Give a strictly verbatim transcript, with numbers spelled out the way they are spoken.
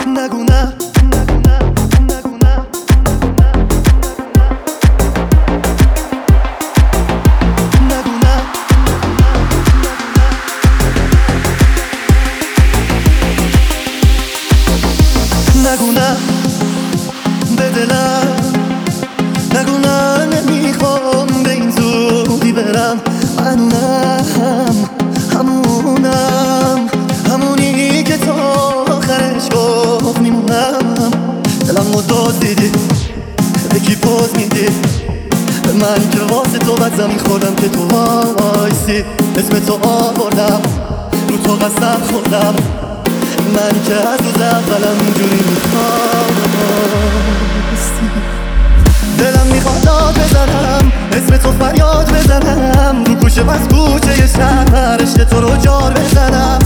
نگو نه نگو نه به دلم، نگو نه نمیخوام به این زودی برم. منونم همونم همونی که تا آخرش گفت میمونم. دلم رو دزدیدی به کی پوز میدی؟ به من که واسه تو بد زمین خوردم که تو وایسی. اسم تو آوردم رو تو قسم خوردم، من که از روز اولم اینجوری میخواستی. دلم میخواد داد بزنم، اسم تو فریاد بزنم، رو کوچه بس کوچه شهر عشق تو رو جار بزنم.